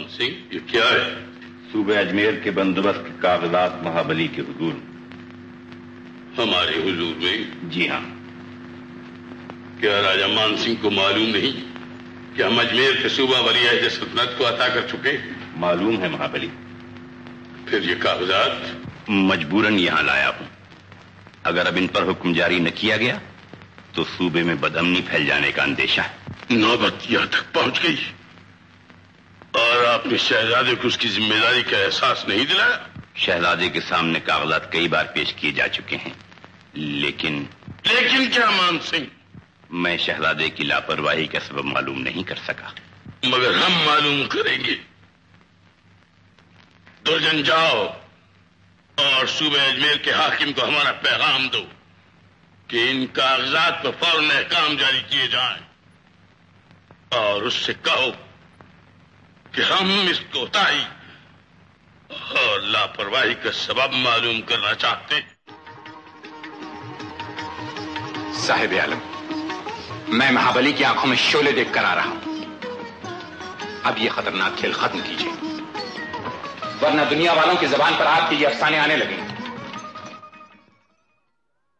مان سنگھ، یہ کیا ہے؟ صوبہ اجمیر کے بندوبست کے کاغذات مہابلی کے حضور میں۔ ہمارے حضور میں؟ جی ہاں۔ کیا راجہ مان سنگھ کو معلوم نہیں کہ ہم اجمیر کے صوبہ ولی عہد سلطنت کو عطا کر چکے؟ معلوم ہے مہابلی۔ پھر یہ کاغذات؟ مجبوراً یہاں لایا ہوں۔ اگر اب ان پر حکم جاری نہ کیا گیا تو صوبے میں بدامنی پھیل جانے کا اندیشہ ہے۔ نوبت یہاں تک پہنچ گئی اور آپ نے شہزادے کو اس کی ذمہ داری کا احساس نہیں دلایا؟ شہزادے کے سامنے کاغذات کئی بار پیش کیے جا چکے ہیں، لیکن کیا مان سنگھ؟ میں شہزادے کی لاپرواہی کا سبب معلوم نہیں کر سکا۔ مگر ہم معلوم کریں گے۔ درجن جاؤ اور صوبہ اجمیر کے حاکم کو ہمارا پیغام دو کہ ان کاغذات پر فوراً احکام جاری کیے جائیں، اور اس سے کہو کہ ہم اس کوتاہی اور لاپرواہی کا سبب معلوم کرنا چاہتے ہیں۔ صاحب عالم، میں مہابلی کی آنکھوں میں شعلے دیکھ کر آ رہا ہوں۔ اب یہ خطرناک کھیل ختم کیجیے، ورنہ دنیا والوں کی زبان پر آپ کے یہ افسانے آنے لگیں۔